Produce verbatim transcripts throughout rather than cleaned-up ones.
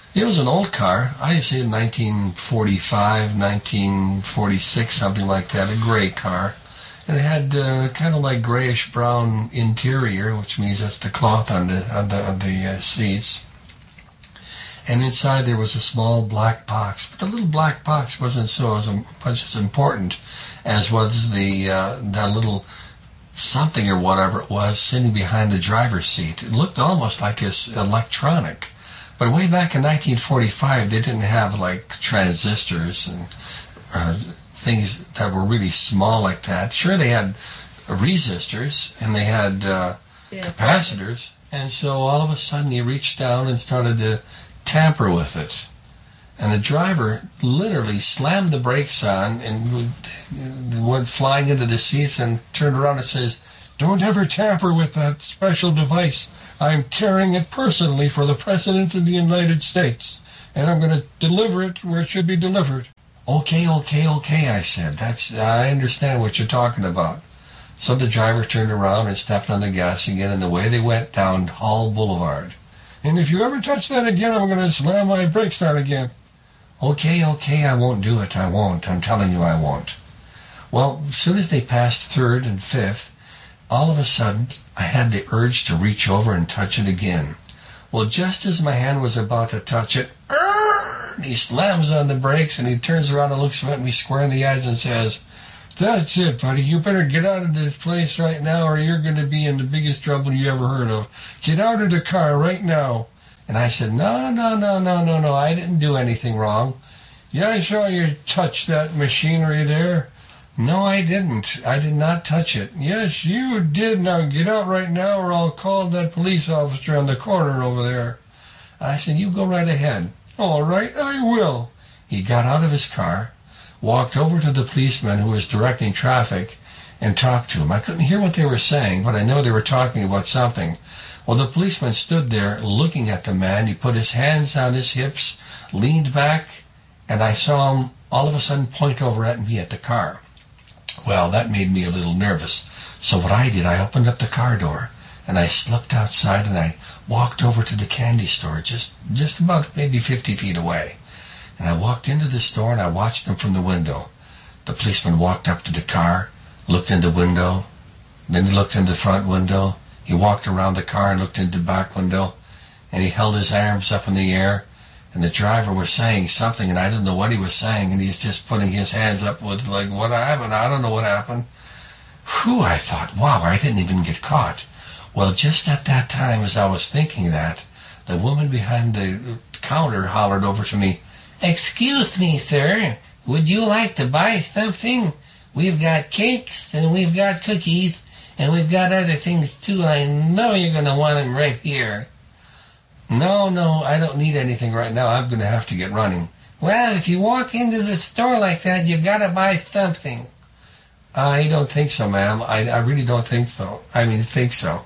It was an old car. I say nineteen forty-five, nineteen forty-six, something like that, a gray car. And it had uh, kind of like grayish-brown interior, which means that's the cloth on the, on the, on the uh, seats. And inside there was a small black box. But the little black box wasn't so as much as important as was the uh, that little something or whatever it was sitting behind the driver's seat. It looked almost like it's electronic. But way back in nineteen forty-five, they didn't have like transistors and uh, things that were really small like that. Sure, they had resistors and they had uh, yeah. capacitors. And so all of a sudden he reached down and started to tamper with it. And the driver literally slammed the brakes on and went flying into the seats and turned around and says, "Don't ever tamper with that special device. I'm carrying it personally for the President of the United States, and I'm going to deliver it where it should be delivered." Okay, okay, okay, I said. That's I understand what you're talking about. So the driver turned around and stepped on the gas again, and away they went down Hall Boulevard. "And if you ever touch that again, I'm going to slam my brakes on again." Okay, okay, I won't do it. I won't. I'm telling you I won't. Well, as soon as they passed third and fifth, all of a sudden, I had the urge to reach over and touch it again. Well, just as my hand was about to touch it, he slams on the brakes and he turns around and looks at me square in the eyes and says, "That's it, buddy. You better get out of this place right now or you're going to be in the biggest trouble you ever heard of. Get out of the car right now." And I said, no, no, no, no, no, no. I didn't do anything wrong. "Yeah, I saw you touch that machinery there." "No, I didn't. I did not touch it." "Yes, you did. Now get out right now or I'll call that police officer on the corner over there." I said, "You go right ahead." "All right, I will." He got out of his car, walked over to the policeman who was directing traffic, and talked to him. I couldn't hear what they were saying, but I know they were talking about something. Well, the policeman stood there looking at the man. He put his hands on his hips, leaned back, and I saw him all of a sudden point over at me at the car. Well, that made me a little nervous. So what I did, I opened up the car door, and I slipped outside, and I walked over to the candy store, just, just about maybe fifty feet away. And I walked into the store, and I watched them from the window. The policeman walked up to the car, looked in the window, then he looked in the front window. He walked around the car and looked into the back window, and he held his arms up in the air, and the driver was saying something, and I didn't know what he was saying, and he's just putting his hands up with, like, what happened? I don't know what happened. Whew, I thought, wow, I didn't even get caught. Well, just at that time, as I was thinking that, the woman behind the counter hollered over to me, "Excuse me, sir, would you like to buy something? We've got cakes, and we've got cookies, and we've got other things too, and I know you're going to want them right here." "No, no, I don't need anything right now. I'm going to have to get running." "Well, if you walk into the store like that, you got to buy something." "I don't think so, ma'am. I, I really don't think so. I mean, think so."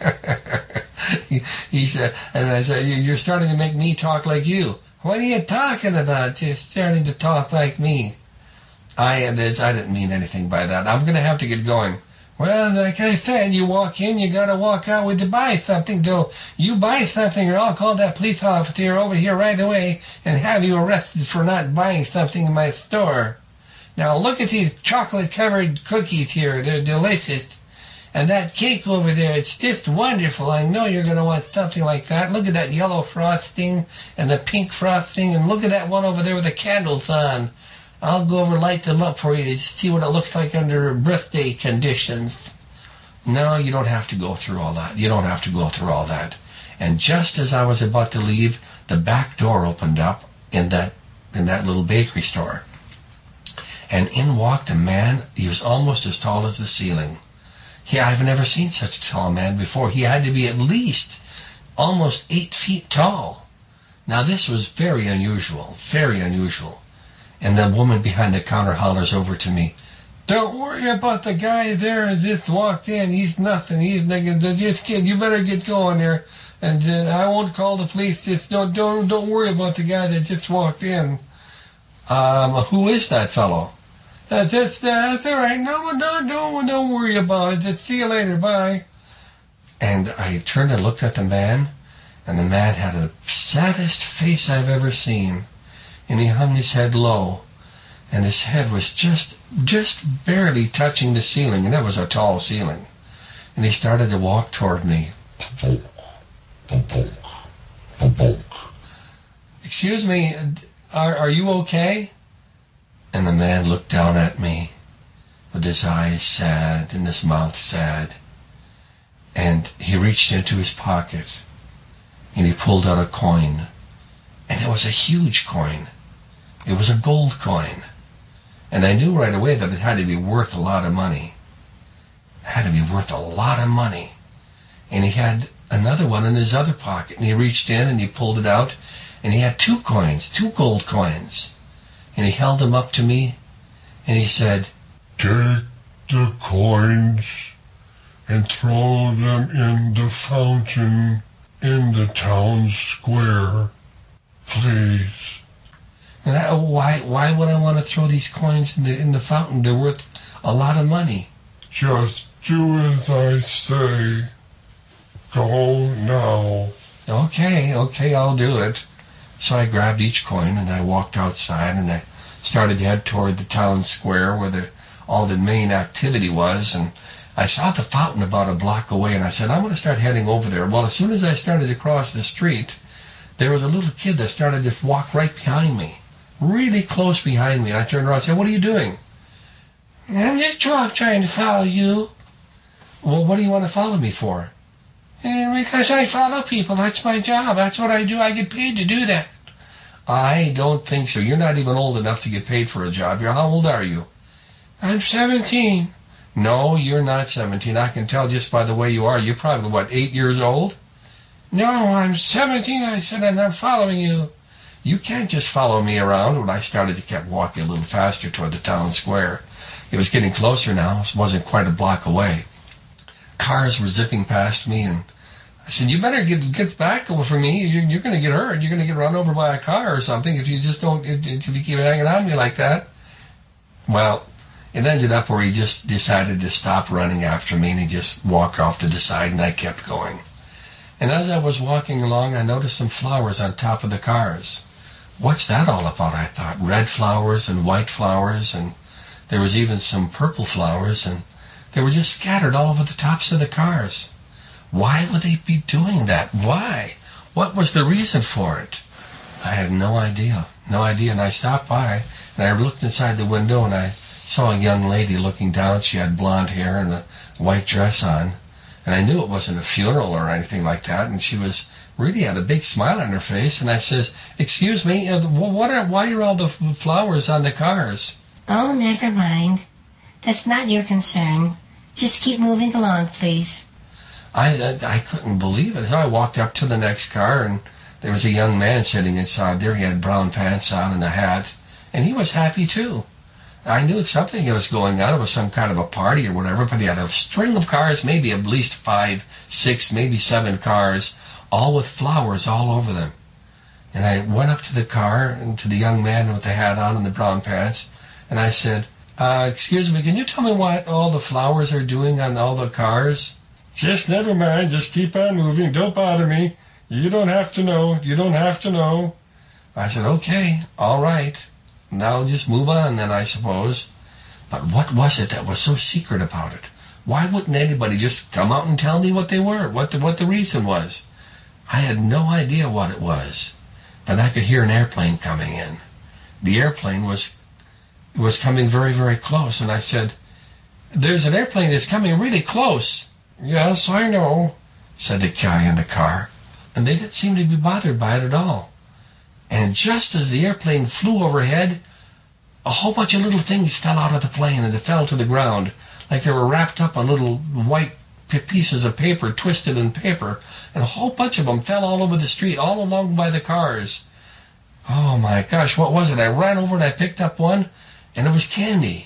he, he said, and I said, "You're starting to make me talk like you." "What are you talking about? You're starting to talk like me." I, I didn't mean anything by that. I'm going to have to get going. "Well, like I said, you walk in, you got to walk out with to buy something. So you buy something or I'll call that police officer over here right away and have you arrested for not buying something in my store. Now look at these chocolate-covered cookies here. They're delicious. And that cake over there, it's just wonderful. I know you're going to want something like that. Look at that yellow frosting and the pink frosting. And look at that one over there with the candles on. I'll go over and light them up for you to see what it looks like under birthday conditions." No, you don't have to go through all that. You don't have to go through all that. And just as I was about to leave, the back door opened up in that in that little bakery store. And in walked a man. He was almost as tall as the ceiling. He, I've never seen such a tall man before. He had to be at least almost eight feet tall. Now this was very unusual, very unusual. And the woman behind the counter hollers over to me, "Don't worry about the guy there that just walked in. He's nothing. He's nothing. Just kid, you better get going there. And uh, I won't call the police. Just don't, don't, don't worry about the guy that just walked in." Um, who is that fellow? Uh, that's, that's all right. No, no, don't, don't worry about it. Just see you later. Bye. And I turned and looked at the man, And the man had the saddest face I've ever seen. And he hung his head low. And his head was just, just barely touching the ceiling. And that was a tall ceiling. And he started to walk toward me. Excuse me, are, are you okay? And the man looked down at me with his eyes sad and his mouth sad. And he reached into his pocket and he pulled out a coin. And it was a huge coin. It was a gold coin. And I knew right away that it had to be worth a lot of money. It had to be worth a lot of money. And he had another one in his other pocket. And he reached in and he pulled it out. And he had two coins, two gold coins. And he held them up to me. And he said, "Take the coins and throw them in the fountain in the town square, please." And I, why why would I want to throw these coins in the, in the fountain? They're worth a lot of money. "Just do as I say. Go now." Okay, okay, I'll do it. So I grabbed each coin and I walked outside and I started to head toward the town square where the, all the main activity was. And I saw the fountain about a block away and I said, I'm going to start heading over there. Well, as soon as I started to cross the street, there was a little kid that started to walk right behind me, really close behind me. And I turned around and said, "What are you doing?" "I'm just trying to follow you." "Well, what do you want to follow me for?" "Eh, because I follow people. That's my job. That's what I do. I get paid to do that." "I don't think so. You're not even old enough to get paid for a job. You're, how old are you?" "I'm seventeen. "No, you're not seventeen. I can tell just by the way you are. You're probably, what, eight years old?" "No, I'm seventeen, I said, and I'm following you." "You can't just follow me around." When I started to keep walking a little faster toward the town square. It was getting closer now. It wasn't quite a block away. Cars were zipping past me, and I said, "You better get get back over me. You're, you're going to get hurt. You're going to get run over by a car or something if you just don't, if you keep hanging on me like that." Well, it ended up where he just decided to stop running after me, and he just walked off to the side, and I kept going. And as I was walking along, I noticed some flowers on top of the cars. What's that all about, I thought. Red flowers and white flowers, and there was even some purple flowers, and they were just scattered all over the tops of the cars. Why would they be doing that? Why? What was the reason for it? I had no idea. No idea. And I stopped by, and I looked inside the window, and I saw a young lady looking down. She had blonde hair and a white dress on. And I knew it wasn't a funeral or anything like that. And she was really had a big smile on her face. And I says, "Excuse me, uh, what are, why are all the flowers on the cars?" "Oh, never mind. That's not your concern. Just keep moving along, please." I, I I couldn't believe it. So I walked up to the next car, and there was a young man sitting inside there. He had brown pants on and a hat, and he was happy too. I knew something was going on. It was some kind of a party or whatever, but he had a string of cars, maybe at least five, six, maybe seven cars, all with flowers all over them. And I went up to the car and to the young man with the hat on and the brown pants, and I said, uh, "Excuse me, can you tell me what all the flowers are doing on all the cars?" "Just never mind. Just keep on moving. Don't bother me. You don't have to know. You don't have to know." I said, "Okay, all right. Now just move on then, I suppose." But what was it that was so secret about it? Why wouldn't anybody just come out and tell me what they were, what the, what the reason was? I had no idea what it was. But I could hear an airplane coming in. The airplane was was coming very, very close, and I said, "There's an airplane that's coming really close." "Yes, I know," said the guy in the car. And they didn't seem to be bothered by it at all. And just as the airplane flew overhead, a whole bunch of little things fell out of the plane and they fell to the ground, like they were wrapped up on little white pieces of paper, twisted in paper. And a whole bunch of them fell all over the street, all along by the cars. Oh my gosh, what was it? I ran over and I picked up one, and it was candy.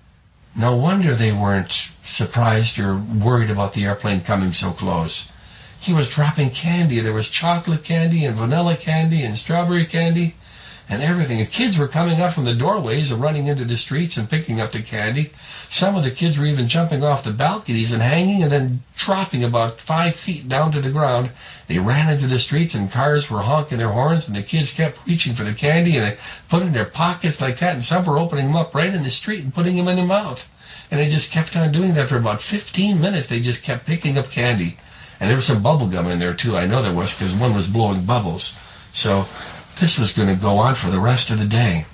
No wonder they weren't surprised or worried about the airplane coming so close. He was dropping candy. There was chocolate candy and vanilla candy and strawberry candy. and everything. The kids were coming out from the doorways and running into the streets and picking up the candy. Some of the kids were even jumping off the balconies and hanging and then dropping about five feet down to the ground. They ran into the streets and cars were honking their horns, and the kids kept reaching for the candy and they put it in their pockets like that, and some were opening them up right in the street and putting them in their mouth. And they just kept on doing that for about fifteen minutes. They just kept picking up candy. And there was some bubble gum in there too. I know there was, because one was blowing bubbles. So this was going to go on for the rest of the day.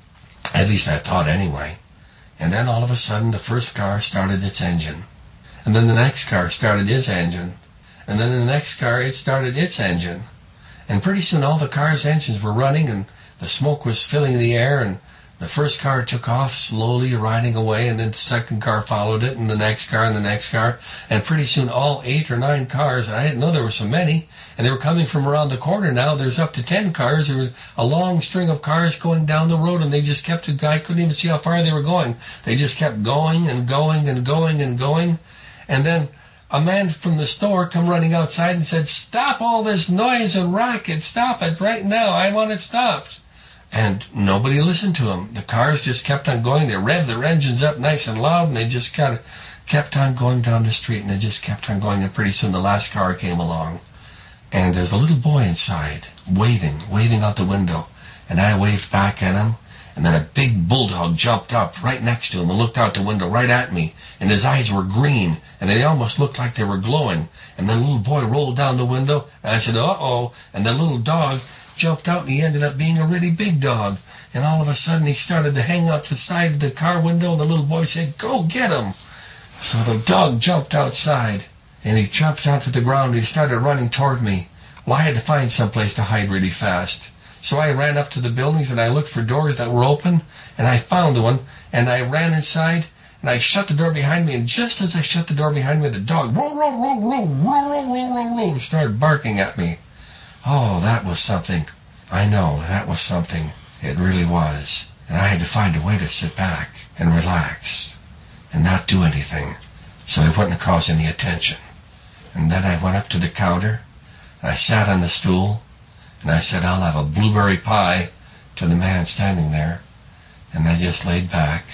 At least I thought anyway. And then all of a sudden the first car started its engine. And then the next car started its engine. And then the next car, it started its engine. And pretty soon all the cars' engines were running and the smoke was filling the air, and the first car took off slowly, riding away, and then the second car followed it, and the next car, and the next car. And pretty soon all eight or nine cars, and I didn't know there were so many, and they were coming from around the corner now. There's up to ten cars. There was a long string of cars going down the road, and they just kept, the guy couldn't even see how far they were going. They just kept going and going and going and going. And then a man from the store come running outside and said, "Stop all this noise and racket. Stop it right now. I want it stopped." And nobody listened to him. The cars just kept on going. They revved their engines up nice and loud, and they just kind of kept on going down the street, and they just kept on going. And pretty soon the last car came along. And there's a little boy inside, waving, waving out the window. And I waved back at him. And then a big bulldog jumped up right next to him and looked out the window right at me. And his eyes were green, and they almost looked like they were glowing. And then the little boy rolled down the window, and I said, "Uh-oh." And the little dog jumped out, and he ended up being a really big dog. And all of a sudden he started to hang out the side of the car window, and the little boy said, "Go get him." So the dog jumped outside, and he jumped onto the ground, and he started running toward me. Well, I had to find someplace to hide really fast. So I ran up to the buildings, and I looked for doors that were open, and I found one, and I ran inside, and I shut the door behind me, and just as I shut the door behind me, the dog roll, roll, roll, roll, roll, roll, roll, roll, roll, started barking at me. Oh, that was something. I know, that was something. It really was. And I had to find a way to sit back and relax and not do anything so I wouldn't cause any attention. And then I went up to the counter, and I sat on the stool, and I said, "I'll have a blueberry pie," to the man standing there. And I just laid back,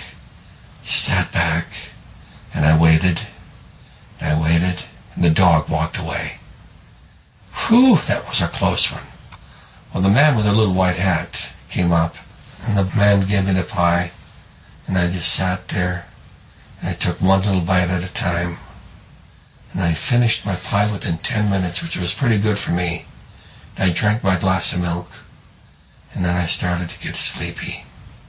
sat back, and I waited, and I waited, and the dog walked away. Whew, that was a close one. Well, the man with the little white hat came up, and the man gave me the pie, and I just sat there, and I took one little bite at a time, and I finished my pie within ten minutes, which was pretty good for me. I drank my glass of milk, and then I started to get sleepy.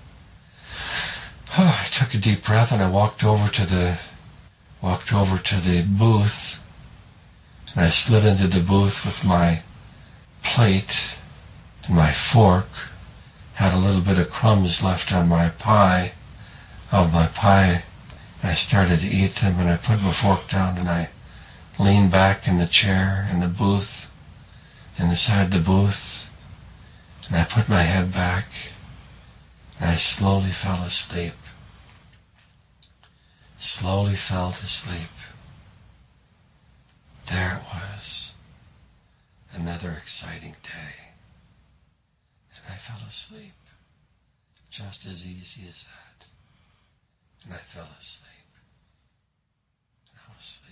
Oh, I took a deep breath, and I walked over to the walked over to the booth, and I slid into the booth with my plate and my fork. Had a little bit of crumbs left on my pie, of my pie. And I started to eat them, and I put my fork down, and I leaned back in the chair in the booth, inside the booth, and I put my head back, and I slowly fell asleep. Slowly fell to sleep. There it was, another exciting day. And I fell asleep, just as easy as that. And I fell asleep, and I was asleep.